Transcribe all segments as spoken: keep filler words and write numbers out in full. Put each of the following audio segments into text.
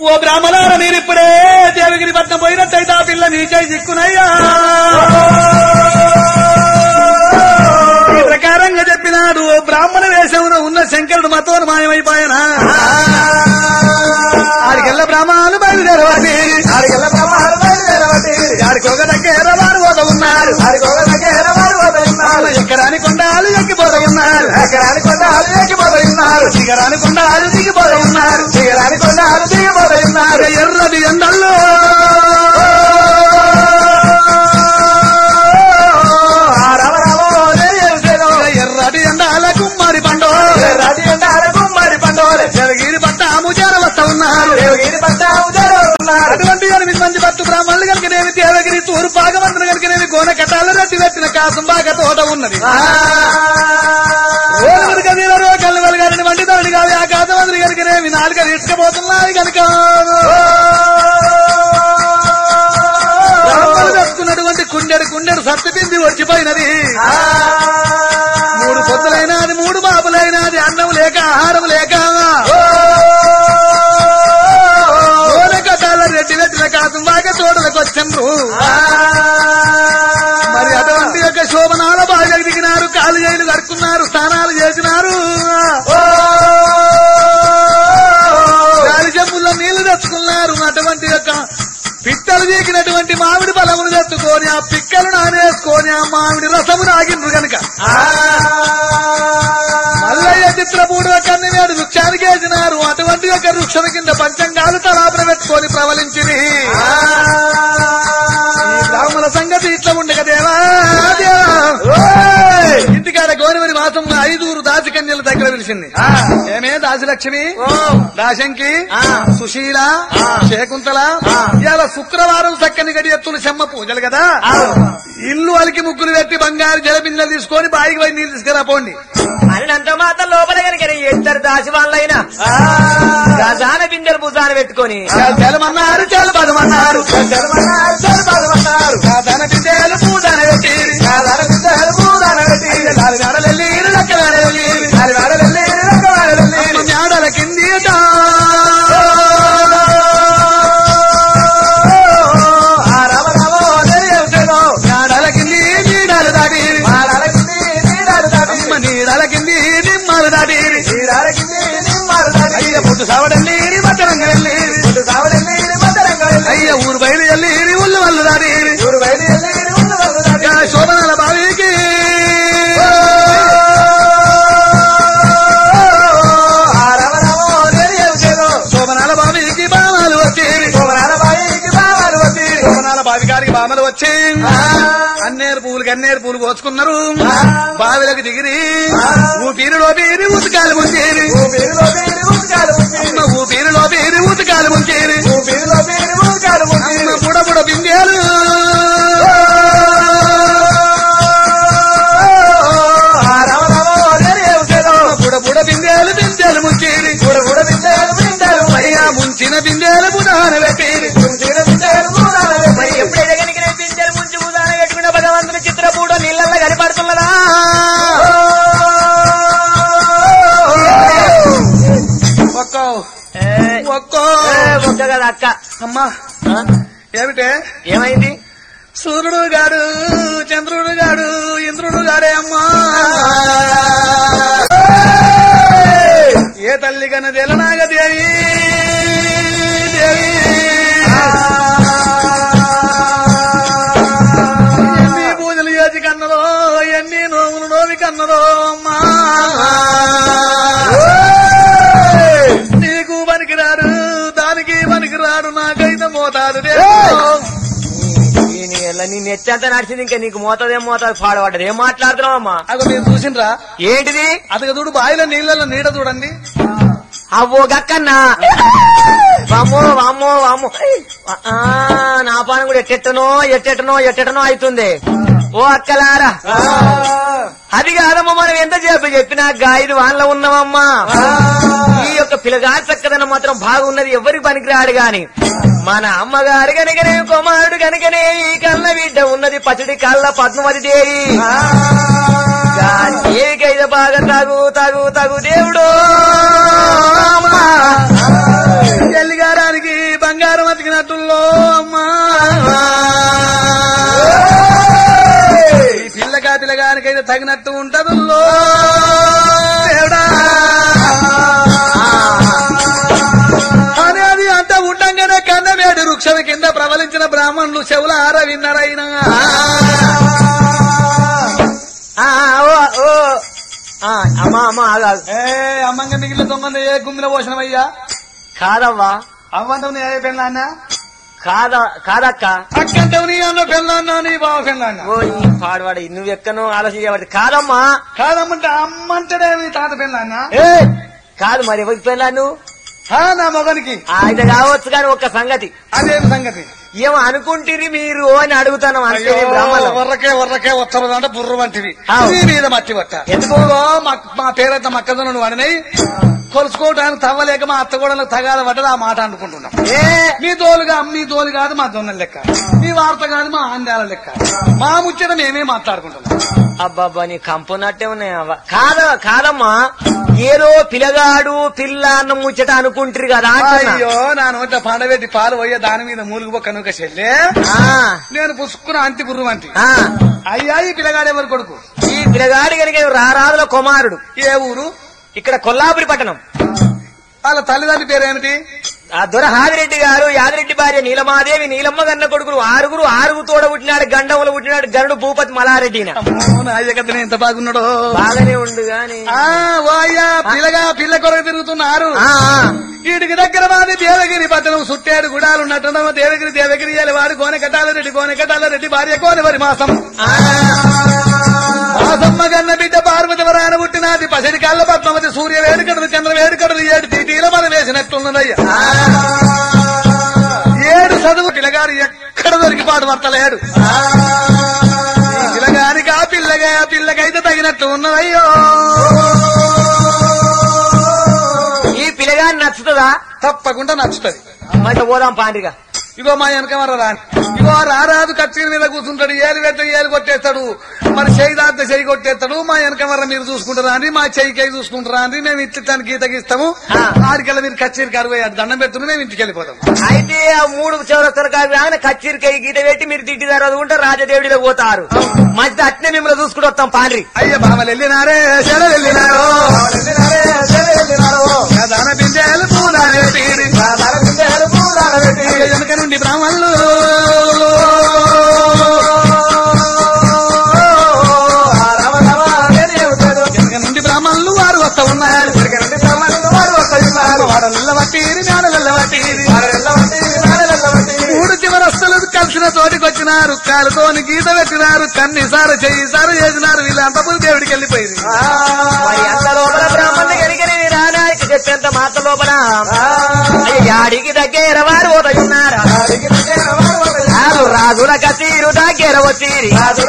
ఓ బ్రాహ్మణార మీరిప్పుడే దేవగిరి పట్నం పోయినట్టయితే ఆ పిల్ల నీచై చిక్కునయ్యా ఈ ప్రకారంగా చెప్పినాడు. ఓ బ్రాహ్మణ వేషంలో ఉన్న శంకరుడు మతోను మాయమైపోయినా ఆడికెళ్ళ బ్రాహ్మణాలు బయలుదేరవాటి ఆడికెళ్ళ బ్రాహ్మణాలు బయలుదేరవాటి ఆడికొక దగ్గర వారు పోత ఉన్నారు ఆడికొక దగ్గర వారు పోత ఉన్నారు ఎక్కరాని కొండాలు ఎక్కిపోత ఉన్నారు ఎక్కరాని కొండాలు ఎక్కిపోత ఉన్నారు దిగరాని కొండాలు దిగిపోత ఉన్నారు దిగరాని కొండాలు దిగిపోత ఉన్నారు ఎర్రది ఎండల్లో ఎర్రది ఎండాల కుమ్మరి పండు ఎర్రది ఎండాల కుమ్మరి పండు దేవగిరి పట్టాము చేరవస్తా ఉన్నారు దేవగిరి పట్టాము చేరవస్తున్నారు అటువంటి ఎనిమిది మంది భక్తు బ్రాహ్మణులు కనుకనేమి దేవగిరి తూరు భాగవంతులు కనుకనేమి గోన కటాలు రెట్టి పెట్టిన కాసం బాగా తోట ఉన్నది కళ్ళు వెలగాలని వంటి ధరని కాదు ఆ కాసమంతులు కనుకనేమి నాలుక తీసుకుపోతున్నాయి కనుక బ్రాహ్మణులు తెచ్చుకున్నటువంటి కుండెడు కుండెడు సత్తుపింది వచ్చిపోయినది. మూడు పొద్దులైనది మూడు బాబులైనది అన్నం లేక ఆహారం లేక కటాల రెడ్డి పెట్టిన కాసం బాగా తోటలకు వచ్చిండ్రు. మరి అటువంటి యొక్క శోభనాల బాగా దిగినారు కాలు చేతులు కడుక్కున్నారు స్నానాలు చేసినారు గాలి చెంబుల్లో నీళ్లు తెచ్చుకున్నారు. అటువంటి యొక్క పిక్కలు చీకినటువంటి మామిడి బలమును తెచ్చుకొని ఆ పిక్కలు నానేసుకొని ఆ మామిడి రసము నాగిండ్రు కనుక మల్లయ్య చిత్రపూడు కన్నవేడు వృక్షానికి వేసినారు. అటువంటి యొక్క వృక్షం కింద పంచంగాలు తలాపన పెట్టుకొని ప్రవలించింది. ఈ బ్రాహ్మణ సంగతి ఇట్లా ఉండగా దేవా ఇంటికాడ గోనివరి మాసం ఐదుగురు దాసికన్యల దగ్గర పిలిచింది. ఏమే దాసిలక్ష్మి దాశంకి సుశీల శేకుంతల ఇవాళ శుక్రవారం చక్కని గడి ఎత్తులు చెమ్మ పూజలు కదా ఇల్లు అలికి ముగ్గులు పెట్టి బంగారు జలబిందెలు తీసుకొని బాయికి పోయి నీళ్ళు తీసుకురా పోండి అనంత మాత్రం లోపల కనుక ఇద్దరు దాసి వాళ్ళైనా దాసాన బిందెలు భుజాన పెట్టుకొని జలమన్నారు జలు పదమన్నారు జలమన్నారు దాన బిందెలు పూజాన పెట్టి దాన బిందెలు పూజాన పెట్టి నాలుగు నాడలెళ్ళి లెక్క నాడలెళ్ళి నాలుగు నాడలెళ్ళి లెక్క నాడలెళ్ళి నాడల కింది నాడల కింది నీడాలు దాటి నాడల కింది నీడాలు దాటి నీడల కింది నిమ్మలు దాటి నీడాల కింది నిమ్మలు దాటి అయ్య పుట్టు సావడల్లి మద్దరంగా వెళ్ళి పుట్టు సావడల్లి మద్దరంగా వెళ్ళి అయ్య ఊరు బయలు వెళ్ళి ఉల్లు వల్లు దాటి ఊరు బయలు వెళ్ళి ఉల్లు వల్లు దాటి శోభనాల బావికి శోభనాల బావికి బామాలు వచ్చి శోభనాల బావికి బామాలు వచ్చి శోభనాల బావి గారికి బామలు వచ్చి అన్నేరు పూలు కన్నేరు పూలు పోసుకున్నారు. బావిలకు దిగిరి ఊపిరిలో పీరి ఉతకాలు ముంచేరి ఊపిరిలో పీరి ఉతకాలు ఊపిరిలో పీరి ఉతకాలు ముంచేరి ఊపిరిలో పీరి ఉతకాలు ముంచేరి బుడ బుడ బిందెలు బుడ బుడ బిందెలు బిందెలు ముంచేరి బుడ బుడ బిందెలు బిందెలు అయ్యా ముంచిన బిందెలు బుధాన పెట్టేరి ముంచిన బిందెలు బుధాన పెట్టేరి ఎప్పుడైతే కనుక బిందెలు ముంచి భుజాన పెట్టుకున్న భగవంతుని చిత్రపూడ నీళ్ళల్లో కనిపడుతున్నదా ఒక్కో ఒక్కో ఒక్క కదా అక్క అమ్మా ఏమిటే ఏమైంది సూర్యుడు గాడు చంద్రుడు గాడు ఇంద్రుడు గాడే అమ్మా ఏ తల్లి కన్నా తెలనాగ దేవి దేవి ఎన్ని పూజలు చేసి కన్నదో ఎన్ని నోములు నోవి కన్నదో అమ్మా నీకు పనికిరాడు దానికి పనికిరాడు నాకైతే మోతాదు నీ నెచ్చంతా నడిచింది ఇంకా నీకు మోతదేం మోతాదు పాడబడ్డది ఏం మాట్లాడుతున్నావు అమ్మా అదో మీరు చూసిండ్రా ఏంటిది అతగ చూడు బాయిలో నీళ్ళలో నీడ చూడండి అవ్వో గక్కన్నా వామ్మో వామ్మో వామ్మో నా పానం కూడా ఎట్టెట్టనో ఎట్టెట్టనో ఎట్టెట్టనో అవుతుంది. ఓ అక్కలారా అది కాదమ్మా మనం ఎంత చెప్పి చెప్పినా గాయలు వాళ్ళ ఉన్నామమ్మా. ఈ యొక్క పిల్లగారి చక్కదనం మాత్రం బాగున్నది ఎవరికి పనికిరాడు గాని మన అమ్మగారు కనుకనే కుమారుడు కనుకనే ఈ కళ్ళ బిడ్డ ఉన్నది పచ్చడి కళ్ళ పద్మవతి దేవి దేవికైతే బాగా తగు తగు తగు దేవుడు ఎల్లిగారానికి బ్రాహ్మణులు చెవులార విన్నరైనా ఆ, ఓ ఓ ఆ, అమ్మా అమ్మా ఆగాదు. ఏ అమ్మంగా మిగిలిన దొంగ ఏ గుమ్మిన పోషణమయ్యా కాదవ్వా అవ్వంటావు నీ ఏ పెళ్ళాన్నా కాదా కాదక్క అక్కంటావు నీ అన్న పెళ్ళాన్నా నీ బావ పెళ్ళాన్నా ఓ ఈ పాడవాడు నువ్వు ఎక్కనో ఆలోచించబడి కాదమ్మా కాదమ్మంటే అమ్మంటాడే నీ తాత పెళ్ళాన్నా ఏ కాదు మరి ఎవరికి పెళ్ళా నువ్వు నా మొగనికి ఆయన కావచ్చు కానీ ఒక్క సంగతి అదేం సంగతి ఏమో అనుకుంటురి మీరు అని అడుగుతాను అంతే అయ్యో, బ్రాహ్మణులు. వర్రకే వర్రకే వస్తారు అంటే బుర్ర వంటివి ఆవ్. నీ మీద మట్టి పట్ట ఎందుకు? ఇదిగో మా- మా పేరంత మక్కదను వాడినై కొలుసుకోవడానికి తవ్వలేక మా అత్త కూడా తగాల పడ్డది ఆ మాట అనుకుంటున్నాం. ఏ మీ తోలుగా మీ తోలు కాదు మా దొన్నల లెక్క, మీ వార్త కాదు మా ఆంధ్యాల లెక్క, మా ముచ్చట మేమే మాట్లాడుకుంటున్నాం. అబ్బాబ్బా నీ కంపునట్టే ఉన్నాయి అవ్వ. కాద కాదమ్మా ఏదో పిల్లగాడు పిల్ల అన్న ముచ్చట అనుకుంటారు కదా అంటున్నా. అయ్యో నా నోట పండబెట్టి పాలు పోయే దాని మీద మూలుగు బొక్క నుక చెల్లే ఆ, నేను పుసుకున్న అంతి బుర్రు వంటి ఆ, అయ్యా ఈ పిల్లగాడు ఎవరు కొడుకు ఈ పిల్లగాడి కనుక రారాదుల కుమారుడు ఏ ఊరు ఇక్కడ కొల్లాపురి పట్టణం. వాళ్ళ తల్లిదండ్రి పేరేమిటి ఆ దొర హాదిరెడ్డి గారు యాదిరెడ్డి భార్య నీలమాదేవి నీలమ్మ గన్న కొడుకులు ఆరుగురు ఆరుగు తోడ పుట్టినాడు గండములు పుట్టినాడు గరుడు భూపతి మలారెడ్డి నాయకతనే ఎంత బాగున్నాడో బాగానే ఉండు గాని ఆ ఓ అయ్యా పిల్లగా పిల్ల కొరకు తిరుగుతున్నారు ఆ, ఆ. వీటికి దగ్గర మాది దేవగిరి పట్టణం సుట్టాడు గుడాలు ఉన్నట్టు దేవగిరి దేవగిరి వాడు కోనె కట్టాల రెడ్డి కోనె కట్టాల రెడ్డి భార్య కోనె వరి మాసం మాసమ్మ గన్న బిడ్డ పార్వతి వరాన పుట్టినది పసిడి కాళ్ళ పద్మావతి సూర్య వేడుకడలు చంద్ర వేడుకడలు ఏడు తీటీల మన వేసినట్లున్నదయ్యా ఏడు చదువు పిల్లగాడు ఎక్కడ దొరికి పాటు పడతలేడు ఈ పిల్లగానికి ఆ పిల్లగా ఆ పిల్లకైతే తగినట్లు ఉన్నదయ్యో ఈ పిల్లగాని నచ్చుతుందా తప్పకుండా నచ్చుతుంది. మరి పోదాం పాండ్రిగా. ఇగో మా వెనక మర రాని ఇగో రారాదు కచ్చీల మీద కూర్చుంటాడు, ఏలు పెడితే ఏలు కొట్టేస్తాడు, మరి చేయి దాంతో చేయి కొట్టేస్తాడు. మా వెనక మర మీరు చూసుకుంటారా అని మా చెయ్యి కై చూసుకుంటారా అని మేము ఇట్టానికి గీతకి ఇస్తాము. ఆడికెళ్ళ మీరు కచ్చేరికి అరవై దండం పెడుతున్నా మేము ఇంటికి వెళ్ళిపోతాం. అయితే ఆ మూడు చౌరస్తలు కాదు ఆయన కచ్చిరికాయ గీత పెట్టి మీరు తిట్టి తర్వాత రాజదేవుడిలో పోతారు. మంచి అట్నే మిమ్మల్ని చూసుకుంటూ వస్తాం పాండ్రి. అయ్య బామలు వెళ్ళినారే చెల వెళ్ళినారో దాన బిందెలు పూలాలు పెట్టి వెనక నుండి బ్రాహ్మణులు వెనక నుండి బ్రాహ్మణులు వారు వస్తా ఉన్నారు. వాడల్ల వట్టిరి నాడల్ల వట్టిరి మూడు చివరస్తులు కలిసిన తోటికి వచ్చినారు, కాలుతోని గీత పెట్టినారు, కన్నీసారు చెయ్యి సారు చేసినారు. వీళ్ళంతా దేవుడికి వెళ్ళిపోయింది. మరి అంత లోపల బ్రాహ్మణులు కరిగిన రానాయకు చెప్పేంత మాత లోపల యాడికి దగ్గర వారు ఉన్నారు. రాజుల కసీరు దగ్గర వచ్చి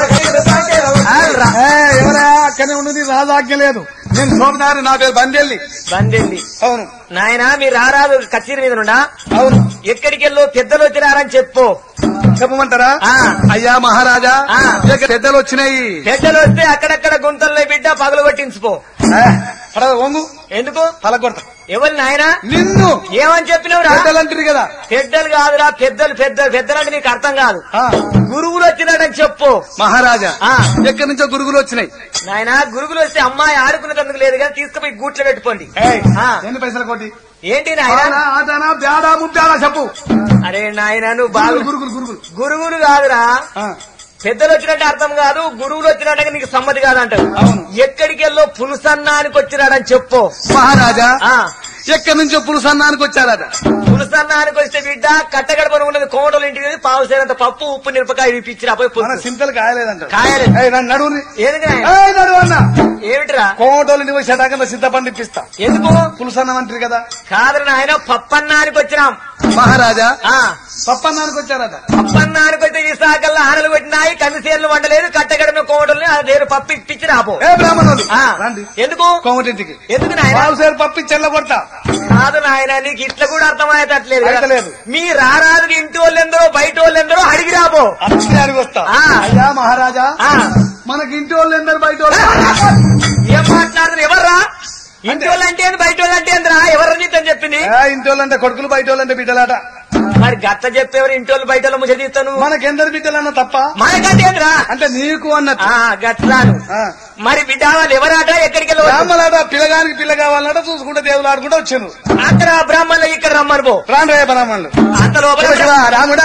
ఎవరా అక్కడే ఉన్నది రాజాజ్ఞ లేదు. నేను సోమనారి నా పేరు బందెల్లి. బందెల్లి అవును నాయన మీరు రారాదు కచ్చీరి మీద నుండా అవును ఎక్కడికి వెళ్ళో పెద్దలు వచ్చినారని చెప్పు. చెప్పమంటారా? ఆ. అయ్యా మహారాజా ఆ. ఇక పెద్దలు వచ్చినాయి. పెద్దలు వస్తే అక్కడక్కడ గుంతల్లో బిడ్డ పగలు కొట్టించుకో. పడవ వంగు ఎందుకు పలకొడత ఎవరు నాయన నిన్ను ఏమని చెప్పినవురా? పెద్దలంటారు కదా. పెద్దలు కాదురా పెద్దలు పెద్దలు పెద్దలంటే నీకు అర్థం కాదు. ఆ. గురువులు వచ్చినాడని చెప్పు. మహారాజా ఆ. ఎక్కడి నుంచో గురుగులు వచ్చినాయి. నాయన గురువులు వస్తే అమ్మాయి ఆడుకునేందుకు లేదు కానీ తీసుకుపోయి గూట్లో పెట్టుకోండి. ఆ. ఎన్ని పైసలు కొట్టి ఏంటి నాయన ఆటనా బ్యాడా ముద్దాడా చెప్పు. అరే నాయన నువ్వు బాగా గురుగులు గురుగులు గురువులు కాదురా ఆ. పెద్దలు వచ్చినట్టు అర్థం కాదు, గురువులు వచ్చినట్టు నీకు సమ్మతి కాదంటారు. అవును. ఎక్కడికి వెళ్ళో పులుసన్నానికి వచ్చినాడని చెప్పు. మహారాజా ఆ ఎక్కడి నుంచో పులుసన్నానికి వచ్చారట. పులుసన్నానికి వస్తే బిడ్డ కట్టగడపని ఉన్నది కోమటోలు ఇంటికి పావు సేనంత పప్పు ఉప్పు మిరపకాయ ఇప్పించిరా పోయి మన సింతలు కాయలేదంట. కాయలే నడువు ఎందుకు నాయన? నడువు అన్న ఏమిటిరా కోమటోళ్ళు పోయి శటాకంలో సిద్ధపండి ఇప్పిస్తా. ఎందుకు పులుసన్నం అంటారు కదా. కాదు నాయన పప్పన్నానికి వచ్చినాం. మహారాజా ఆ పప్పన్నానికి వచ్చారట. పప్పన్నానికి వస్తే ఈ సాకల్లో ఆనలు పెట్టినాయి, కందిసేర్లు వండలేదు, కట్టగడమ కోమటోల్ని ఆ దేరు పప్పు ఇప్పించి రాపో. ఏ బ్రాహ్మణులు ఆ, రండి ఎందుకు కోమటింటికి. ఎందుకు నాయన? పావు సేరు పప్పు చెల్ల కొడతా. కాదు నాయన నీకు ఇట్లా కూడా అర్థమయ్యేటట్లేదు కదా. అయితలేదు. మీ రారాదు ఇంటి వాళ్ళు ఎందరో బయట వాళ్ళు ఎందరో అడిగి రాబో. అన్ని అడిగి వస్తా. ఆ. అయ్యా మహారాజా ఆ, మనకి ఇంటి వాళ్ళు ఎందరు బయట వాళ్ళు ఏం మాట్లాడుతున్నారు? ఎవర్రా ఇంటి వాళ్ళు అంటే ఏంది బయట వాళ్ళు అంటే ఏందిరా? ఎవరు నీతో చెప్పింది? ఏ, ఇంటి వాళ్ళు అంటే కొడుకులు బయట వాళ్ళు అంటే బిడ్డలాట. మరి గట్ట చెప్పేవారు ఇంటోళ్ళు బయట ముచ్చట తీస్తాను మనకెందరు బిడ్డలన్నా తప్ప మనకంటేంద్రా అంటే నీకు అన్నట్టు గట్లాను మరి బిడ్డ వాళ్ళు ఎవరాట ఎక్కడికి వెళ్ళి బ్రాహ్మణాట పిల్లగానికి పిల్ల కావాలన్నట చూసుకుంటే దేవుడు ఆడుకుంటూ వచ్చాను అక్కడ బ్రాహ్మణులు ఇక్కడ రమ్మను పో రాండ్రయ్య బ్రాహ్మణులు అంత లోపల రాముడా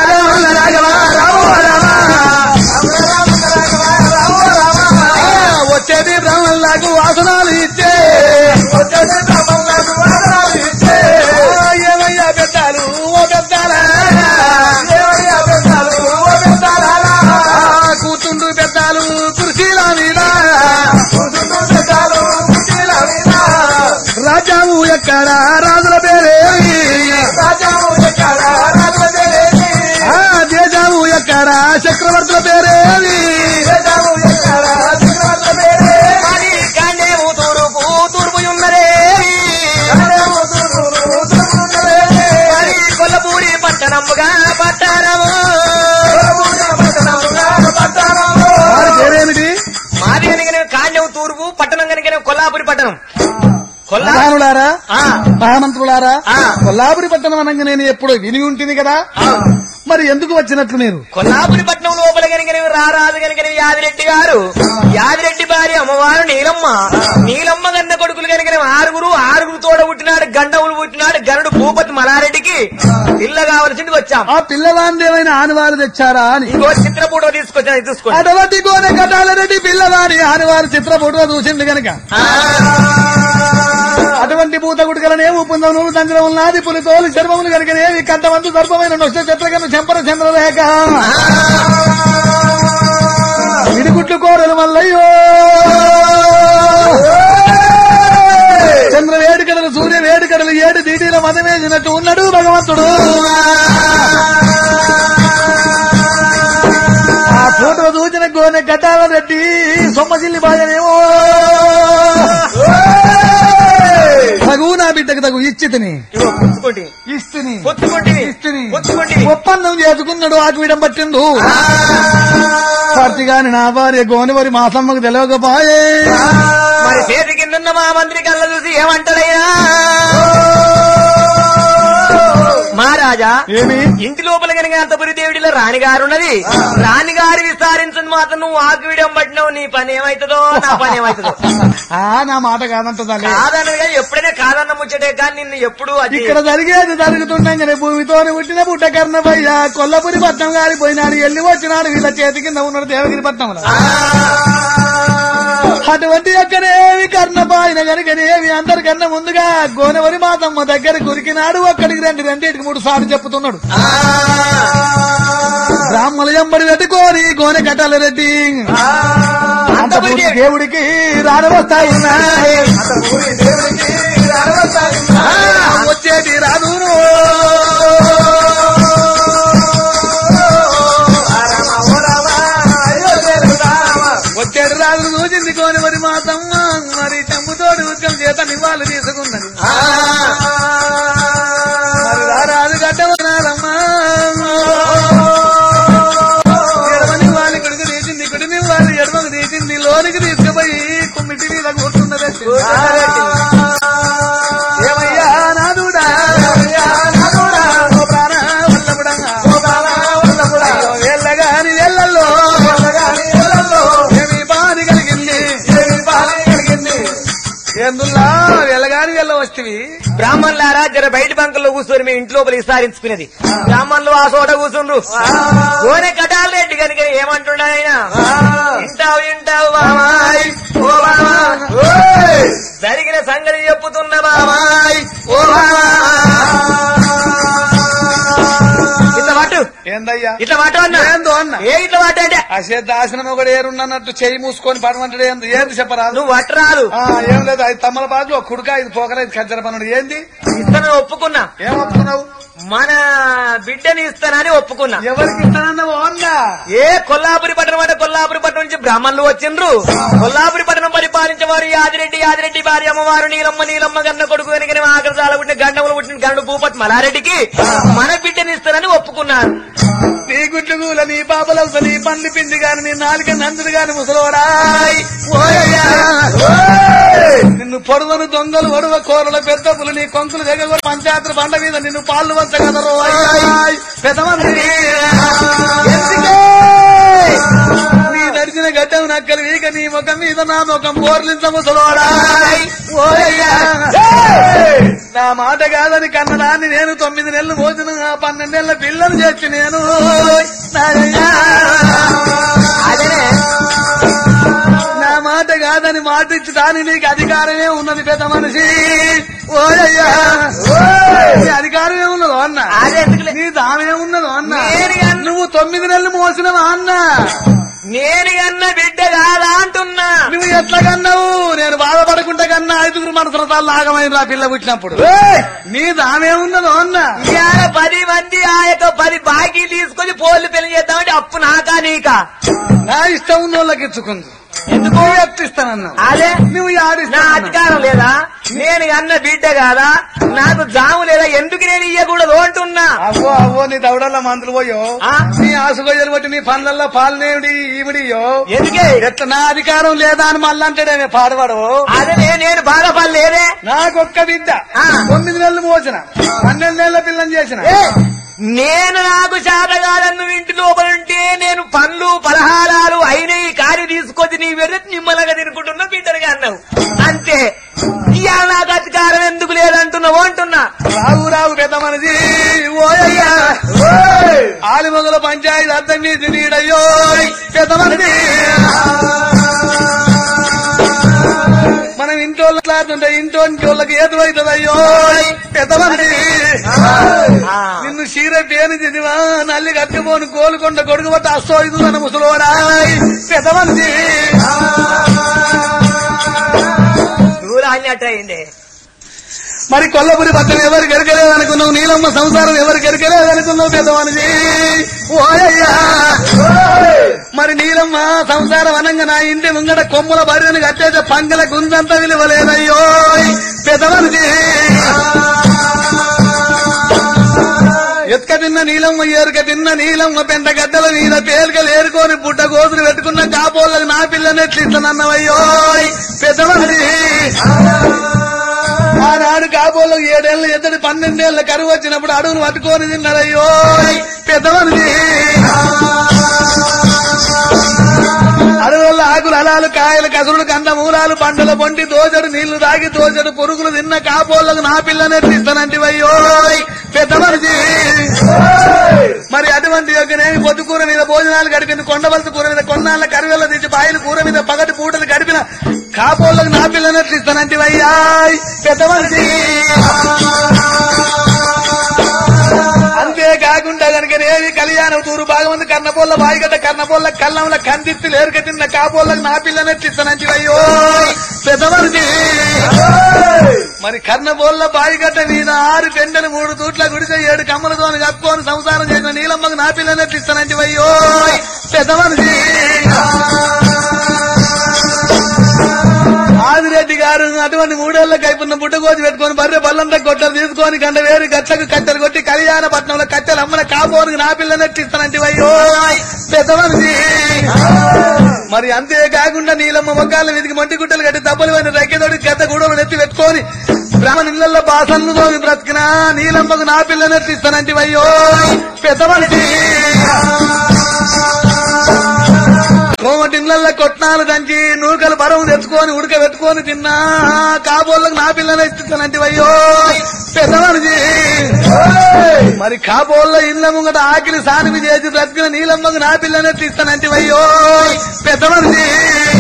వచ్చేది బ్రాహ్మణులకు వాసనాలు ఇచ్చే ఏమయ్యా పెద్దాలు ఓ పెద్దాలా కూతుండు పెద్దాలు కుర్చీల మీద రాజాము ఎక్కడ రాజుల పేరేవి దేశాము ఎక్కడ చక్రవర్తుల పేరేవి తూర్పు తూర్పు ఉన్నదే కొల్లపూడి పట్టణముగా పట్టణము పేరేమిటి మాది కనుక కాండవు తూర్పు పట్టణం కనుక కొల్లాపురి పట్టణం కొల్లాపులారా మహామంత్రులారా కొల్లాపురి పట్టణం అనగా నేను ఎప్పుడో విని ఉంటుంది కదా మరి ఎందుకు వచ్చినట్లు మీరు కొల్లాపురి పట్టణం లోపల కనుక రారాజు కనుక యాదిరెడ్డి గారు యాదిరెడ్డి భార్య అమ్మవారు నీలమ్మ నీలమ్మ గన్న కొడుకులు కనుక ఆరుగురు ఆరుగురు తోడ పుట్టినాడు గండవులు పుట్టినాడు గరుడు భూపతి మలారెడ్డికి పిల్ల కావలసింది వచ్చాం ఆ పిల్లవాంది ఏమైనా ఆనవారు తెచ్చారా అని ఇంకో చిత్ర ఫోటో తీసుకొచ్చా చూసుకోండి అటువంటి గోనె కటాలరెడ్డి పిల్లవాని ఆనవారు చిత్ర ఫోటో చూసింది కనుక అటువంటి పూత గుడికలనే ఊపుందం నూరు తంజరం నాది పులి తోలు చర్మములు కనుకనేవి కంటమంతు దర్భమైన నొష్ట చిత్రకను చెంపర చంద్రరేఖ ఇడుగుట్లు కోరలు మల్లయ్యో చంద్ర వేడుకడలు సూర్య వేడుకడలు ఏడు దీటిలో మదమేసినట్టు ఉన్నాడు భగవంతుడు ఆ ఫోటో చూచిన గోనె గడ్డాల రెడ్డి సొమ్మసిల్లి బాయనేమో తగు నా బిడ్డకు తగు ఇచ్చితిని ఇస్తిని ఇస్తిని ఒప్పందం చేసుకున్నాడు ఆకువిడం పట్టిండు పర్తిగాని నా భార్య గోనివరి మాసమ్మకు తెలియకపోయే మరి చేతి కింద మా మంత్రి కళ్ళ చూసి ఏమంటారయ్యా మహారాజా ఏమి ఇంటి లోపల కనుక అంతపురి దేవుడిలో రాణిగారున్నది రాణిగారి విస్తారించని మాత్రం నువ్వు ఆకువిడం పట్టినావు నీ పని ఏమైతుందో నా పని ఏమైతుందో ఆ నా మాట కాదంటుందా కాదనగా ఎప్పుడైనా కాదన్న ముచ్చటే కానీ నిన్ను ఎప్పుడు ఇక్కడ జరిగేది జరుగుతుండగానే భూమితో పుట్టిన పుట్ట కర్ణపయ్య కొల్లపురి పట్నం గారిపోయినాడు ఎల్లి వచ్చినాడు వీళ్ళ చేతి కింద ఉన్నాడు దేవగిరి పట్నంలో అటువంటి అక్కడేవి కర్ణపాయన కనుకనేవి అందరికన్నా ముందుగా గోనవరి మాతమ్మ దగ్గర కురికినాడు ఒక్కడికి రెండు రెండింటికి మూడు సార్లు చెప్పుతున్నాడు బ్రాహ్మణులు ఎంబడి పెట్టుకోని గోనె కట్టాల రెడ్డి దేవుడికి రానవస్తాయి వచ్చేటి రాదు వచ్చేటి రాదు చూసింది కోని మరి మాతమ్మ మరి చెంబుతోడు ఉద్గం చేత నివాళులు తీసుకున్నది మరి రారాదు గడ్డవనాలమ్మా ఎడమని వాళ్ళి కొడుకు తీసింది కుడిని వాళ్ళు ఎడమకు తీసింది లోనికి తీసుకుపోయి కుమ్మిటి మీద కూర్చున్నది ఏమయ్యా నాదుడా వెళ్ళగాని వెళ్ళల్లో ఏమి బాధ కలిగింది ఎందుల్లా వెళ్ళగాని వెళ్ళ వస్తేవి బ్రాహ్మణులారా జర బయట బంకుల్లో కూర్చొని మీ ఇంట్లో విస్తారించుకునేది బ్రాహ్మణులు ఆ చోట కూర్చుండ్రు గోనె కటాల రెడ్డి కనుక ఏమంటున్నా ఆయన వింటావు వింటావు బామాయ్ ఓ బామా జరిగిన సంగతి చెప్పుతున్న బామాయ్ ఓ బామా ఇట్లా వాటు ఏందయ్యా ఇట్లా వాటు అన్నా ఏందో అన్న ఏ ఇట్లా వాట అంటే అసేద్ద ఆసనం ఒకటి ఏరున్నట్టు చెయ్యి మూసుకొని పడమంటాడు ఏంది ఏంది చెప్పరాదు నువ్వు వట్టరాదు ఏం లేదు ఐదు తమ్మల బాజు కుడుక ఐదు పోకల ఐదు కజ్జర పనుడు ఏంది ఇస్తానని ఒప్పుకున్నా ఏం ఒప్పుకున్నావు మన బిడ్డని ఇస్తానని ఒప్పుకున్నా ఎవరికి ఇస్తానన్నావు అన్నా ఏ కొల్లాపురి పట్టణం అంటే కొల్లాపురి పట్టణం నుంచి బ్రాహ్మణులు వచ్చిండ్రు కొల్లాపురి పట్టణం పరిపాలించేవారు యాదిరెడ్డి యాదిరెడ్డి భార్య అమ్మవారు నీలమ్మ నీలమ్మ గన్న కొడుకు కనుక ఆకృతాల పుట్టిన గండములు పుట్టిన గండు భూపతి మలారెడ్డికి మన బిడ్డని ఇస్తానని ఒప్పుకున్నాను నీ గుడ్లు కూల నీ పాపలవస నీ పండ్లు పిండి గాని నీ నాలుక నందుడు గాని ముసలోడాయ్ నిన్ను నిన్ను పొడవను దొంగలు ఒడవ కోరల పెద్ద పులు నీ కొంకులు దగ్గర పంచాయతీ బండ మీద నిన్ను పాలు వంచగలరు పెద్దమంది నీ నడిచిన గడ్డం నక్కలు వీక నీ ముఖం మీద నా ముఖం బోర్లించము సోడా నా మాట కాదని కన్నదాన్ని నేను తొమ్మిది నెలలు మోసిన పన్నెండేళ్ల పిల్లలు చేసి నేను నా మాట కాదని మాట ఇచ్చి దాని నీకు అధికారమే ఉన్నది పెద్ద మనిషి ఓయ్యా నీ అధికారమే ఉన్నదో అన్న నీ దామే ఉన్నదో అన్న నువ్వు తొమ్మిది నెలలు మోసినవా అన్న నేను కన్న బిడ్డ కాదా అంటున్నా నువ్వు ఎట్లా కన్నావు నేను బాధపడకుండా కన్నా ఐదుగురు మనసుల తాళ్ళు ఆగమైంది ఆ పిల్ల పుట్టినప్పుడు నీ దామే ఉన్నదో అన్న ఇవాళ పది మంది ఆ యొక్క పది బాకీ తీసుకొని పోలు పెళ్లి చేద్దామంటే అప్పు నాకా నీకా నా ఇష్టం ఉన్న వాళ్ళకి ఇచ్చుకుంది ఎందుకో ఎత్తిస్తానన్నా అదే నువ్వు నా అధికారం లేదా నేను అన్న బిడ్డ కాదా నాకు జాము లేదా ఎందుకు నేను ఇయ్యకూడదు అంటున్నా అవ్వో అవ్వో నీ దౌడల్లో మందులు పోయో నీ ఆసుగొయ్యలు బట్టి నీ పండ్లల్లో పాలనేవిడి ఈవిడియో ఎందుకే ఎట్లా నా అధికారం లేదా అని మళ్ళీ అంటాడే పాడవాడు అదే నేను బాధపడలేదే నాకొక్క బిడ్డ తొమ్మిది నెలలు మోసిన పన్నెండు నెలల పిల్లని చేసిన నేను నాకు శాతగాలను ఇంటి లోపల ఉంటే నేను పండ్లు పలహారాలు అయినవి కారి తీసుకొచ్చి నీ వెర్రెత్తి నిమ్మలగా తినుకుంటున్నా బిడ్డలుగా అన్నావు అంతే ఇవాళ నాకు అధికారం ఎందుకు లేదంటున్నావు అంటున్నా రావు రావు పెద్ద మనది ఓయ్యా ఆలిమొగల పంచాయతీ అర్థం నీతి నీడయ్యో పెద్ద మనది మనం ఇంటోళ్ళట్లాడుతుంటే ఇంటోళ్ళకి ఏదువైతుంది అయ్యో పెద్దమంది నిన్ను చీర పేరు చదివా నల్లి కట్టుకోని కోలుకొండ కొడుకు బట్టి అస్తోయిదు అన్న ముసలోరాయ్ పెద్దమంది అయింది మరి కొల్లపురి పట్టణం ఎవరు గెరకలేదు అనుకున్నావు నీలమ్మ సంసారం ఎవరు గెరకలేదు అనుకున్నావు పెద్దమనిది ఓయ్యా మరి నీలమ్మ సంసారం అనంగా నా ఇంటి ముంగట కొమ్మల బర్రెను కట్టేసే పంగల గుంజంతా విలువలేదయ్యో పెద్దమనిది ఎత్క తిన్న నీలమ్మ ఏరుక తిన్న నీలమ్మ పెంట గడ్డల మీద పేరుకలు ఏరుకొని బుడ్డ గోతులు పెట్టుకున్న కాపోళ్ళకు నా పిల్లని ఎట్లిస్తానన్నవయ్యో పెద్దమనిది ఆనాడు కాబోళ్ళకు ఏడేళ్ల ఎద్దడి పన్నెండేళ్ల కరువు వచ్చినప్పుడు అడుగును పట్టుకొని తిన్నాడయ్యో పెద్దమనిది అడవుల ఆకులు అలాలు కాయలు కసురుడు కంద మూలాలు పంటల పొంటి దోచడు నీళ్లు తాగి దోచడు పురుగులు తిన్న కాపోళ్లకు నా పిల్లని ఎట్లిస్తానంటివయ్యో పెద్దమనిది మరి అటువంటి యొక్కనేమి పొద్దు కూర మీద భోజనాలు గడిపింది కొండవలస కూర మీద కొన్నాళ్ళ కరివెల్ల తెచ్చి బాయిల కూర మీద పగటి పూటలు గడిపిన కాపోళ్ళకు నా పిల్లని ఎట్లిస్తానంటివయ్యా పెద్దమనిది అంతేకాకుండా కనుకనేవి కళ్యాణం తూరు భాగమంది కన్నపోళ్ళ బాయిగడ్డ కన్నపోళ్ళ కళ్ళంల కందిత్తులు ఏరుక తిన్న కాపోళ్ళకు నా పిల్లని ఎట్లిస్తానంటివయ్యో పెద్దమనిది మరి కన్నపోళ్ళ బాయిగడ్డ మీద ఆరు పెండలు మూడు తూట్ల గుడిసె ఏడు కమ్మలతో కప్పుకొని సంసారం చేసిన నీలమ్మకు నా పిల్లని ఎట్లిస్తానంటివయ్యో పెద్దమనిది ఆదిరెడ్డి గారు అటువంటి మూడేళ్ల కైపున్న బుట్టగోజు పెట్టుకొని బర్రె బల్లంతా కొట్టలు తీసుకొని గంట వేరు గట్లకు కట్టెలు కొట్టి కళ్యాణ పట్నంలో కట్టెలు అమ్మన కాపోనికి నా పిల్లని ఎట్టిస్తానంటివయ్యో పెద్దమనిది మరి అంతేకాకుండా నీలమ్మ మొగ్గాలు వెతికి మంటి గుట్టలు కట్టి దెబ్బలు పోయిన రెక్కెతోటి గద్ద గూడలు ఎత్తి పెట్టుకొని బ్రాహ్మణ ఇళ్లలో బాసన్లు తోమి బ్రతికినా నీలమ్మకు నా పిల్లని ఎట్టిస్తానంటివయ్యో పెద్దమనిది కోమటిళ్లలో కొట్నాలు దంచి నూకలు బరువు తెచ్చుకొని ఉడక పెట్టుకొని తిన్నా కాబోళ్ళకు నా పిల్లని ఎత్తిస్తానంటివయ్యో పెద్దమనిది మరి కాబోళ్ళ ఇళ్ల ముంగట ఆకిలి సానిమి చేసి బ్రతికిన నీలమ్మకు నా పిల్లని ఎత్తిస్తానంటివయ్యో పెద్దమనిది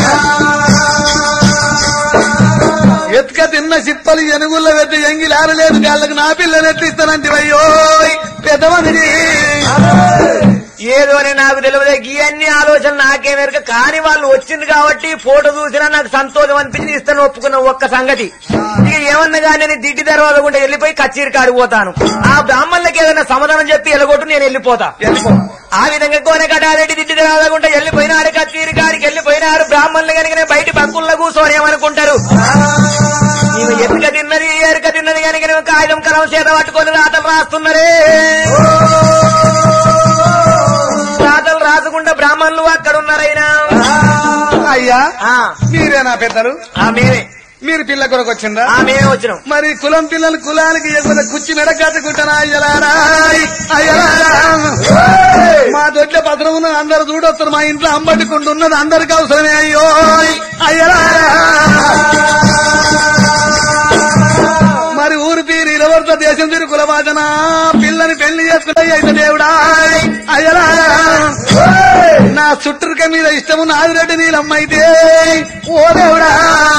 ఎత్క తిన్న చిప్పలు ఎనుగుల్లో పెట్టి ఎంగిలారలేదు గాళ్ళకు నా పిల్లని ఎట్లిస్తానంటివయ్యో పెద్దమనిది ఏదో అని నాకు తెలియదు ఇవన్నీ ఆలోచనలు నాకేమెరక కానీ వాళ్ళు వచ్చింది కాబట్టి ఫోటో చూసినా నాకు సంతోషం అనిపించి ఇస్తాను ఒప్పుకున్న ఒక్క సంగతి ఇక ఏమన్నా కానీ నేను దిడ్డి తర్వాత కూడా వెళ్ళిపోయి కచేరి కాడిపోతాను ఆ బ్రాహ్మణులకి ఏదైనా సమాధానం చెప్పి వెళ్ళగొట్టు నేను వెళ్ళిపోతా ఆ విధంగా కోనకటారెడ్డి దిడ్డి రాకుండా వెళ్ళిపోయినాడు కచేరి కాడికి వెళ్ళిపోయినారు బ్రాహ్మణులు కనుక బయట పక్కుల్లో కూర్చొని ఏమనుకుంటారు నీవు ఎరుక తిన్నది ఎరుక తిన్నది కనుక కాగితం కలం చేత పట్టుకొని రాతలు రాస్తున్నారే రాతలు రాసుకుంటా బ్రాహ్మణులు అక్కడ ఉన్నారైనా అయ్యా మీరేనా పెద్దలు మేమే మీరు పిల్ల కొరకు వచ్చిందా ఆ మేమే వచ్చినాం. మరి కులం పిల్లలు కులానికి ఎగువ కుచ్చి మెడగట్టుకుంటారా అయ్యలారా అయ్యలారా మా దొడ్ల పత్రం ఉన్నది అందరు చూడొస్తారు మా ఇంట్లో అంబట్టుకుంటూ ఉన్నది అందరికి అవసరమే అయ్యో అయ్యలారా మరి ఊరు తీరు ఇలవర్త దేశం తీరు కులవాదన పిల్లని పెళ్లి చేసుకున్నా అయితే దేవుడా అయ్యలారా నా చుట్టూరుక మీద ఇష్టము నాదిరెడ్డి నీలమ్మైతే ఓ దేవుడా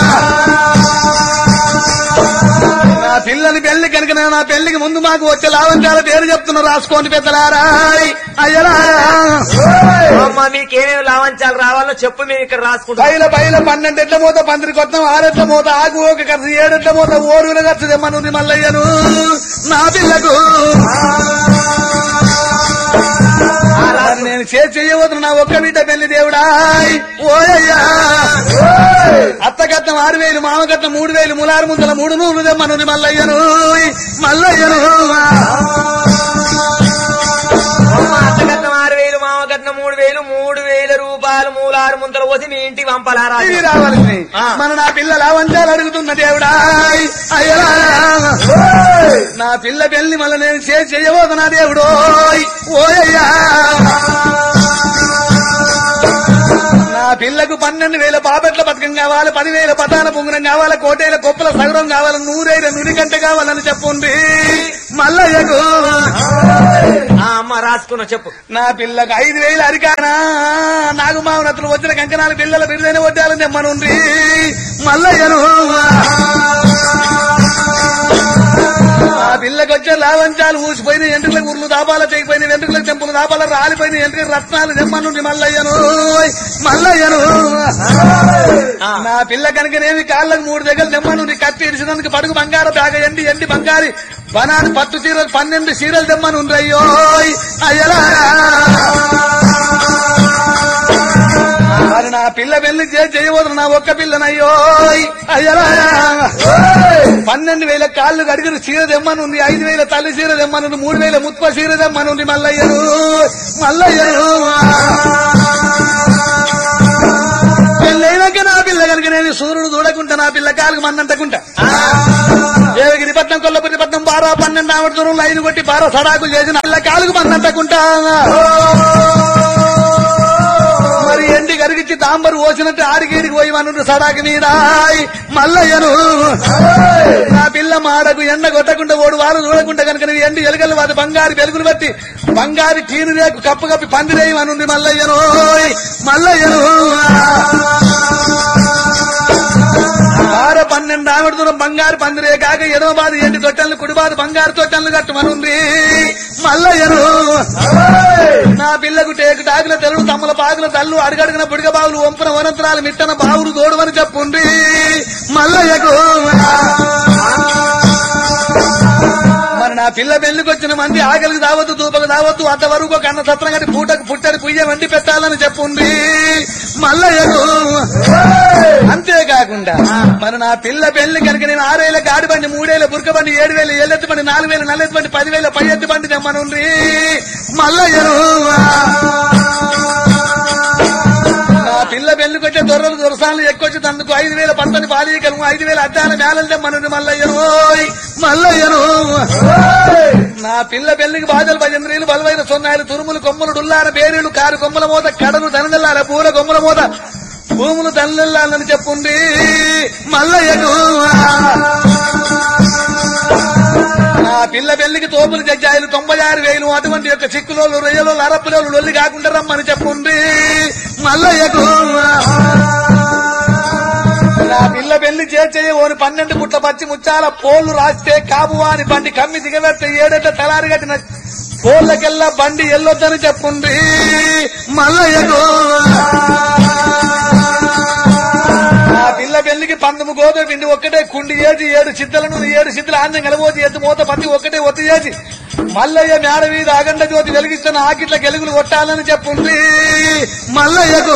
నా పిల్లని పెళ్లి కనుక నా పెళ్లికి ముందు మాకు వచ్చే లాభంచాల పేరు చెప్తున్నా రాసుకోండి పెద్దలారా అయ్యలారా అమ్మ మీకేమేమి లావంచాలు రావాలో చెప్పు మేము ఇక్కడ రాసుకుంటాం. పైల పైల పన్నెండు ఎట్ల మూత పందిరి కొత్తం ఆరెట్ల మూత ఆకు ఒక ఖర్చు ఏడెట్ల మూత ఓరుల ఖర్చు తెమ్మనుంది మల్లయ్యను నా పిల్లకు నేను చేసి చెయ్యవద్దు నా ఒక్క బిడ్డ పెళ్లి దేవుడా ఓయ్యా అత్తగత్తం ఆరు వేలు మామగత్తం మూడు వేలు ములారు ముందల మూడు నూరు తెమ్మనుంది మల్లయ్యను మల్లయ్యను అత్తగత్నం ఆరు వేలు మామగత్నం మూడు వేలు మూడు వేల రూపాయలు మూలారు ముంతలు పోసి మీ ఇంటికి పంపాలారా ఇది రావాల్సింది మన నా పిల్లల వంచాలు అడుగుతున్న దేవుడా అయ్యా నా పిల్ల పెళ్లి మళ్ళీ నేను చేసి చెయ్యబోదు నా దేవుడు ఓయ్యా నా పిల్లకు పన్నెండు వేల బాబెట్ల పథకం కావాలి పదివేల పతాన పొంగురం కావాలి కోటేల కొప్పల సగరం కావాలి నూరేల నుడిగంట కావాలని చెప్పుంది మల్లయ్యకు అమ్మ రాసుకున్నా చెప్పు. నా పిల్లకు ఐదు వేలు అరికానా నాగు మావనతులు వచ్చిన కంకణాలు పిల్లల బిరుదైన వడ్డాలని తెమ్మనుంది మల్లయ్యను ఆ పిల్లకి వచ్చే లావంచాలు ఊసిపోయిన ఎంట్రులకు ఉర్లు దాపాల చేయకపోయిన వెంట్రుకలకు చెంపులు దాపాల రాలిపోయిన ఎంట్రుకు రత్నాలు తెమ్మనుంది మల్లయ్యను మల్లయ్యను నా పిల్ల కనుకనేమి కాళ్ళకు మూడు దగ్గర తెమ్మనుంది కత్తి ఇరిసినందుకు పడుగు బంగారు బాగ ఎండి ఎండి బంగారి బనాని పట్టు చీరలు పన్నెండు చీరలు తెమ్మనుంది అయ్యో అయ్యలా మరి నా పిల్ల పెళ్లి చేయబోతున్నా నా ఒక్క పిల్లనయ్యో అయ్యలా పన్నెండు వేల కాళ్ళు గడిగిన చీర తెమ్మనుంది ఐదు వేల తల్లి చీర తెమ్మనుంది మూడు వేల ముత్ప చీర తెమ్మనుంది మల్లయ్యను మల్లయ్యను పెళ్ళైనాక నా పిల్ల కనుక నేను సూర్యుడు చూడకుంటా నా పిల్ల కాలుకు మన్నంతకుంటా దేవగిరి పట్నం కొల్లపురి పట్నం బారా పన్నెండు ఆవిడ దూరం లైన్ కొట్టి బారా సడాకులు చేసిన పిల్ల కాలుకు మన్నంతకుంటా మరి ఎండి కరిగించి తాంబరు పోసినట్టు ఆడిగీడికి పోయి మనుండు సడాకి మీద మల్లయ్యను నా పిల్ల మాడకు ఎండ కొట్టకుండా ఓడు వారు చూడకుండా కనుక నువ్వు ఎండి ఎలుకలు వాటి బంగారు వెలుగులు బట్టి బంగారు టీను రేకు కప్పు కప్పి పందిరేయి మనుంది మల్లయ్యను మల్లయ్యను ఆరు పన్నెండు ఆవిడ దూరం బంగారు పందిరే కాక ఎడమ బాధ ఎండి తొట్టెలను కుడిబాధ బంగారు తొట్టెలను కట్టమనుంది మల్లయ్యను నా పిల్లకు టేకు టాకుల తెలుగు తమ్ముల పాకుల తల్లు అడుగడుగున బుడిగ బావులు వంపున వనంతరాలు మిట్టన బావులు తోడువని చెప్పుండి మల్లయ్యకు మరి నా పిల్ల పెళ్లికి వచ్చిన మంది ఆకలికి దావద్దు దూపకు దావద్దు అంతవరకు ఒక అన్న సత్రం కట్టి పూటకు పుట్టడి పుయ్య వండి పెట్టాలని చెప్పుండి మల్లయ్యకు అంతేకాకుండా మరి నా పిల్ల పెళ్లి కనుక నేను ఆరేళ్ల గాడి బండి మూడేళ్ల బురక బండి ఏడు వేల ఏళ్ళెత్తి బండి నాలుగు వేల నల్లెత్తి బండి పదివేల పై ఎత్తి బండి తెమ్మనుంది మల్లయ్యను నా పిల్ల పెళ్లికి వచ్చే దొరలు దొరసాలు ఎక్కువచ్చి తందుకు ఐదు వేల పంతొమ్మిది బాలీకలు ఐదు వేల అద్దాల మేళలు తెమ్మనుంది మల్లయ్యను మల్లయ్యను నా పిల్ల పెళ్లికి బాధలు భజంద్రీలు బలవైన సొన్నాయిలు తురుములు కొమ్ములు డుల్లార బేరీలు కారు కొమ్మల మోత కడలు దనదల్లార పూర కొమ్మల మోత భూములు దనదల్లాలని చెప్పుంది మల్లయ్యకు నా పిల్ల పెళ్లికి తోపులు జడ్జాయిలు తొంభై ఆరు వేలు అటువంటి యొక్క చిక్కులోళ్ళు రొయ్యలోళ్ళు అరప్పులోళ్ళు లొల్లి కాకుండా రమ్మని చెప్పుంది మల్లయ్యకు నా పిల్ల పెళ్లి చేర్చేయ ఓని పన్నెండు గుట్ల పచ్చి ముచ్చాల పోళ్లు రాస్తే కాబువా అని బండి కమ్మి దిగబెడితే ఏడెట్ల తలారి కట్టిన పోళ్లకెల్లా బండి ఎల్లొద్దని చెప్పుంది మల్లయ్యకు నా పిల్ల పెళ్లికి పందుము గోధుమ పిండి ఒక్కటే కుండి ఏది ఏడు సిద్ధలను ఏడు సిద్ధుల ఆంజం కలబోతి ఎత్తు మూత పత్తి ఒక్కటే ఒత్తి చేసి మల్లయ్య మేడ మీద అగండ జ్యోతి వెలిగిస్తున్న ఆకిట్ల గెలుగులు కొట్టాలని చెప్పుంది మల్లయ్యకు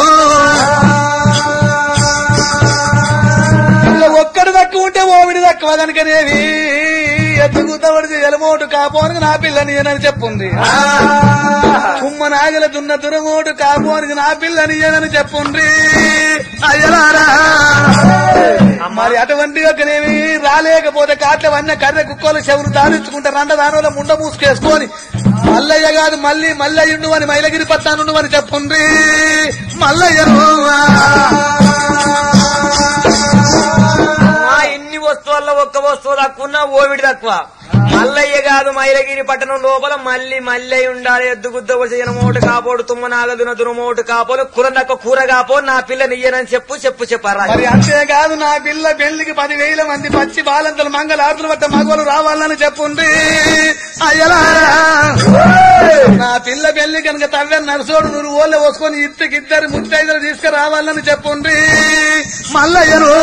ఒక్కడు తక్కువ ఉంటే ఓవిడి తక్కువ కనుకనేవి ఎత్తుకుతవడిచి ఎలమోటు కాపోనికి నా పిల్లని అని చెప్పుంది కుమ్మ నాగల దున్న దురమోటు కాపోనికి నా పిల్లని ఏదని చెప్పుండ్రి అయ్యలారా. మరి అటువంటి యొక్కనేమి రాలేకపోతే కాట్ల వన్న కర్రె కుక్కలు చెవులు దాడించుకుంటే రండ దానివల్ల ముండ మూసుకేసుకొని మల్లయ్య కాదు మళ్ళీ మల్లయ్యుండు అని మైలగిరి పత్తానుండు అని చెప్పుండ్రి మల్లయ్యను. ఇన్ని వస్తువుల్లో ఒక్క వస్తువు తక్కువ ఓవిడి తక్కువ. మల్లయ్య కాదు మైలగిరి పట్టణం లోపల మళ్ళీ మల్లయ్య ఉండాలి. ఎద్దు గుద్ద చేయన మోటు కాపోడు తుమ్మ నాగదున దురమోటు కాపోలు కూర నక్క కూర కాపో నా పిల్ల నియ్యనని చెప్పు చెప్పు చెప్పారా. మరి అంతేకాదు నా పిల్ల పెళ్లికి పదివేల మంది పచ్చి బాలంతలు మంగళార్తులు పట్ట మగవాళ్ళు రావాలని చెప్పుండ్రి అయ్యలారా. నా పిల్ల పెళ్లి కనుక తవ్వే నరసోడు నువ్వు ఓళ్ళ పోసుకొని ఇద్దరికి ఇద్దరు ముత్తైదులు తీసుకురావాలని చెప్పుండ్రి మల్లయ్యను.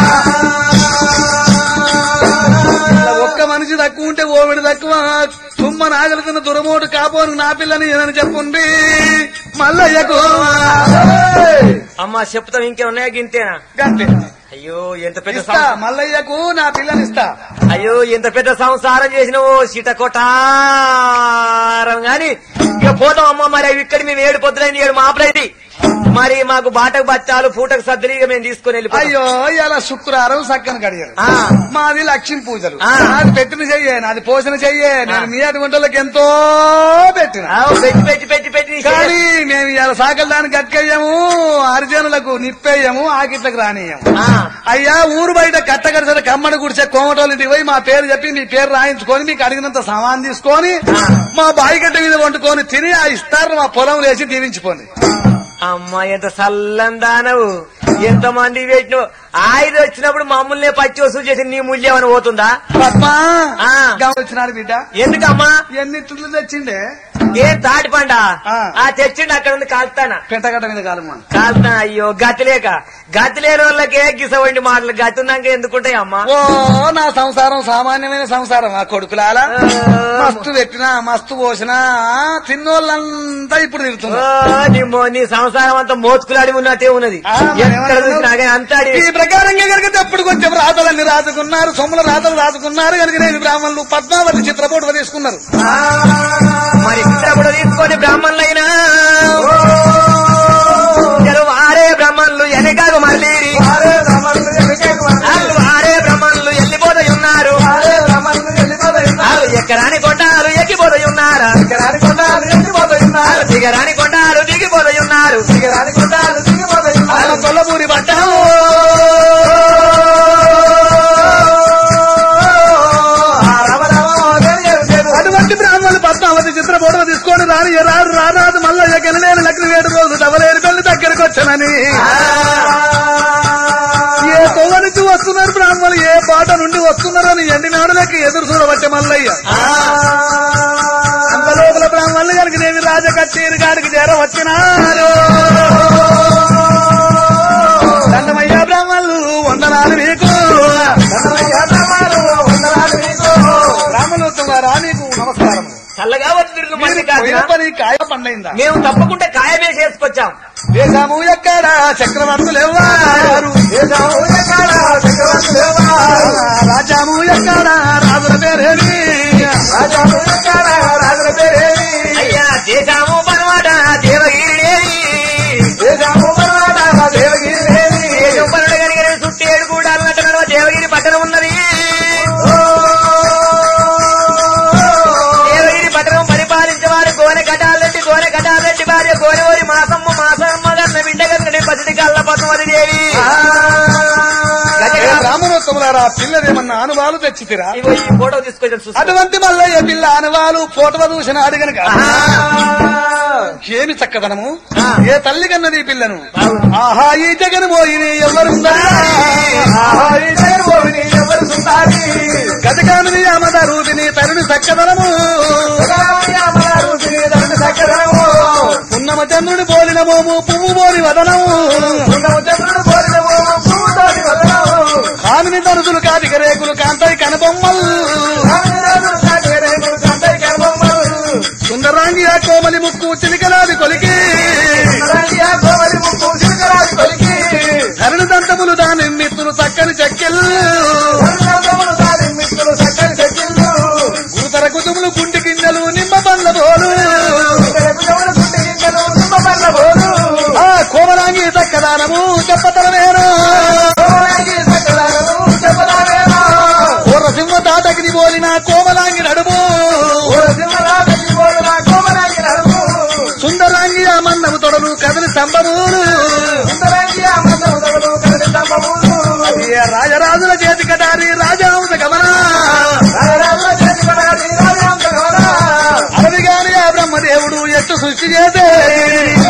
ఒక్క మనిషి తక్కువ ఉంటే ఓవిడి తక్కువ. తుమ్మ నాగలుతున్న దురమోటు కాపోను నా పిల్లని ఏదని చెప్పుండ్రి మల్లయ్యకు. అమ్మా చెప్తాం ఇంకేమున్నాయా గింతేనా? గంతే. అయ్యో ఎంత పెద్ద ఇస్తా మల్లయ్యకు నా పిల్లని ఇస్తా. అయ్యో ఎంత పెద్ద సంసారం చేసినవో సీటకొటారం గాని ఇక పోతాం అమ్మ. మరి అవి ఇక్కడ మేము ఏడు పొద్దులైంది ఏడు మాపలైంది. మరి మాకు బాటకు బచ్చాలు పూటకు సర్దులు ఇక మేము తీసుకుని వెళ్ళి. అయ్యో ఇలా శుక్రవారం సక్కన కడిగారు. మాది లక్ష్మీ పూజలు. నాది పెట్టిన చెయ్యే నాది పోషణ చెయ్యే. నేను మీ అటువంటి వాళ్ళకి ఎంతో పెట్టిన పెట్టి పెట్టి పెట్టి పెట్టి కానీ మేము ఇలా సాకలు దానికి గట్కేయము హరిజనులకు నిప్పేయము ఆకిట్లకు రానియము. అయ్యా ఊరు బయట కట్టగడిసే కమ్మడి గుడిసే కోమటోళ్ళింటికి పోయి మా పేరు చెప్పి మీ పేరు రాయించుకొని మీకు అడిగినంత సామాన్ తీసుకొని మా బాయిగడ్డ మీద వండుకొని తిని ఆ ఇస్తారు మా పొలం వేసి దీవించిపోండి. అమ్మా ఎంత సల్లందానవు ఎంత మంది పెట్టినవు. ఆయుధ వచ్చినప్పుడు మమ్మల్ని పచ్చి వసూలు చేసి నీ మూల్యం అని పోతుందా? పద్మా వచ్చినాడు బిడ్డ. ఎందుకమ్మా ఎన్ని తుళ్ళు తెచ్చిండే? ఏం తాటి పంట ఆ తెచ్చిండి అక్కడ ఉంది కాల్తానా పెట్టగడ్డ మీద కాలమా కాల్తా. అయ్యో గతి లేక గతి లేని వాళ్ళకే గిసవండి మాటలు గతి ఉన్నాక ఎందుకుంటాయి అమ్మా. ఓ నా సంసారం సామాన్యమైన సంసారం. ఆ కొడుకులాల మస్తు పెట్టినా మస్తు పోసినా తిన్నోళ్ళంతా ఇప్పుడు తిరుగుతున్నా. నీ సంసారం అంతా మోసుకులాడి ఉన్నట్టే ఉన్నది. అంతా ఈ ప్రకారంగా కనుక ఎప్పుడు కొంచెం రాతలన్నీ రాసుకున్నారు సొమ్ముల రాతలు రాసుకున్నారు కనుక నేను బ్రాహ్మణులు పద్మావతి చిత్రపోటు తీసుకున్నారు. మరి చిత్రపోటు తీసుకొని బ్రాహ్మణులైనా వారే బ్రాహ్మణులు ఎనకాకు మళ్ళీ వారే బ్రాహ్మణులు వెళ్ళిపోతాయి ఉన్నారు. ఎక్కరాని కొండాలు ఎక్కిపోతాయి ఉన్నారు. ఎక్కరాని కొండాలు ఎక్కిపోతాయి ఉన్నారు. దిగరాని కొండాలు దిగిపోతాయి ఉన్నారు. దిగరాని కొండాలు దిగిపోతాయి ఉన్నారు. కొల్లపూరి పట్టణం అటువంటి బ్రాహ్మణులు పద్మావతి చిత్రపోటు తీసుకొని రాని రాడు రారాదు మల్లయ్య గెలలేని లగ్న ఏడు రోజులు డబలేని పెళ్లి దగ్గరకు వచ్చానని ఏ తొవ్వ నుంచి వస్తున్నారు బ్రాహ్మణులు ఏ పాట నుండి వస్తున్నారు అని ఎండి నాడులకి ఎదురు చూడబట్టే మల్లయ్య. అంత లోపల బ్రాహ్మణులు కనుక నేను రాజ కచేరి గారికి చేర వచ్చినారు. దండమయ్యా బ్రాహ్మణులు వందనాలు మీకు. బ్రాహ్మణోత్తమారా మీకు నమస్కారం. చల్లగా వచ్చి పని కాయ పండైందా? మేము తప్పకుండా కాయమే చేసుకొచ్చాం. దేశము ఎక్కడ చక్రవర్తులు ఎవ్వారు? దేశము ఎక్కడ చక్రవర్తులు ఎవ్వారు? రాజాము ఎక్కడ రాజుల పేరేమి? రాజాము ఎక్కడ రాజుల పేరేమి? అయ్యా దేశము పనమాట దేవగిరిదేవి. దేశము పనమాట దేవగిరిదేవి. దేశం పనుడు కనుక చుట్టూ ఏడు కూడా అన్నట్టు దేవగిరి పట్టణం ఉన్నది. దేవగిరి పట్టణం పరిపాలించేవారు గోనె కటాలరెడ్డి గోనె కటాలరెడ్డి భార్య గోనెవరి మాసమ్మ మాసమ్మ గన్న బిడ్డ గన్న పసిడి కళ్ళ పద్మవతి దేవి. బ్రాహ్మణోత్తములారా పిల్లదేమన్నా అనుభవాలు తెచ్చితిరా? ఈ ఫోటో తీసుకొచ్చాను. అటువంటి మల్లయ్య పిల్ల అనుభవాలు ఫోటో చూసిన అడిగను ఏమి చక్కదనము ఏ తల్లి కన్నది ఈ పిల్లను. ఆహా ఈ జగన్ పోయిని ఎవరు గతకామిని అమద రూపిని తరుణి చక్కదనము ఉన్నమ చంద్రుని పోలిన మోము పువ్వు పోని వదనము కామిని తరుసులు కాటిక రేకులు కాంతాయి కనబొమ్మలు సుందరాంగి ఆ కోమలి ముక్కు చిలికలాది కొలికి ధరణి దంతములు దాని మిత్రులు చక్కని చెక్కెళ్ళు గురుతర కుతుములు గుండి గింజలు నిమ్మ బండ్ల బోలు స్తంభములు అది రాజరాజుల చేతి కటారి రాజాంశ గమన అరవిగాని ఆ బ్రహ్మదేవుడు ఎట్టు సృష్టి చేతే